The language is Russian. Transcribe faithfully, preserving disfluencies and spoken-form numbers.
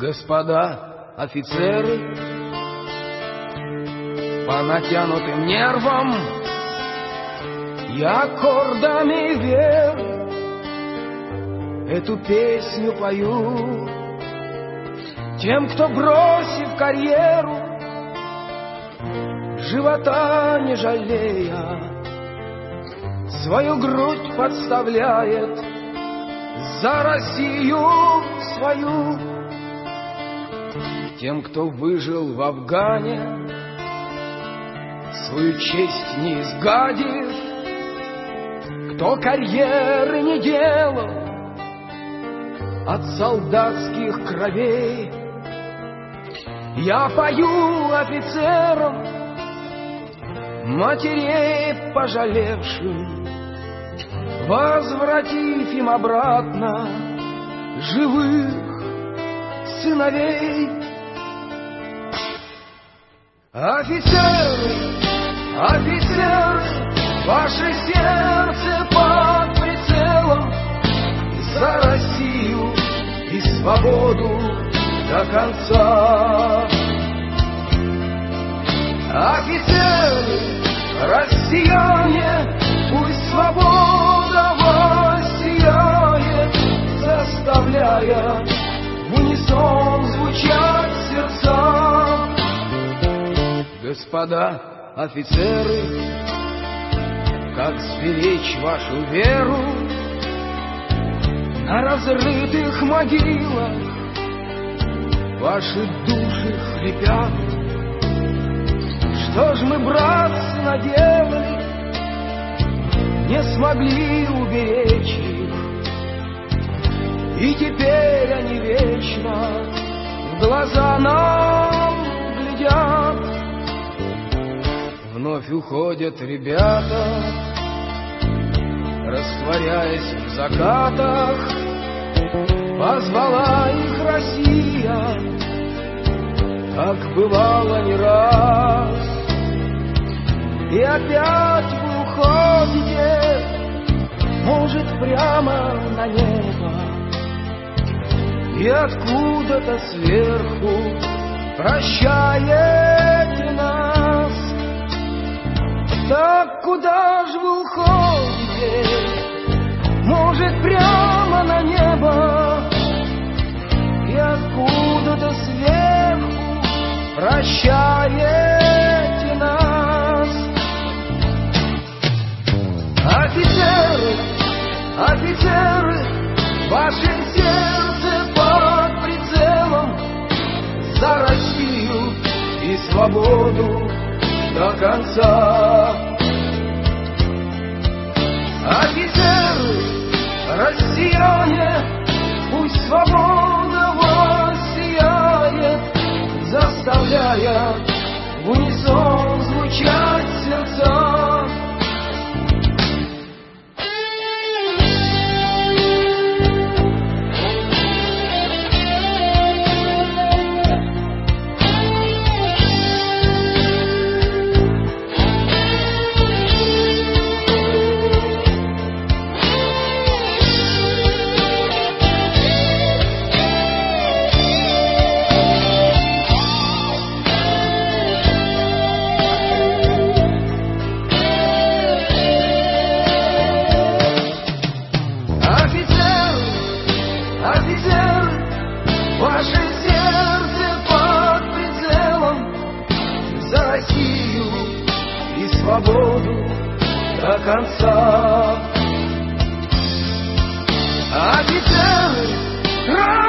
Господа офицеры, по натянутым нервам я аккордами веры эту песню пою тем, кто, бросив карьеру, живота не жалея, свою грудь подставляет за Россию свою. Тем, кто выжил в Афгане, свою честь не изгадив, кто карьеры не делал от солдатских кровей, я пою офицерам, матерей пожалевшим, возвратив им обратно живых сыновей. Офицеры, офицеры, ваше сердце под прицелом, за Россию и свободу до конца. Офицеры, россияне, пусть свобода воссияет, заставляя в унисон звучать сердца. Господа офицеры, как сберечь вашу веру на разрытых могилах? Ваши души хрипят. Что ж мы, братцы, наделали, не смогли уберечь их, и теперь они вечно в глаза нам глядят. Вновь уходят ребята, растворяясь в закатах, позвала их Россия, как бывало не раз. И опять вы уходите, может, прямо на небо, и откуда-то сверху прощаете нас. Так куда ж вы уходите? Может, прямо на небо, и откуда-то сверху прощаете нас. Офицеры, офицеры, ваше сердце под прицелом, за Россию и свободу до конца. Офицеры, россияне, пусть свобода воссияет, заставляя в унисон звучать сердца. Ваше сердце под прицелом, за Россию и свободу до конца. Офицеры,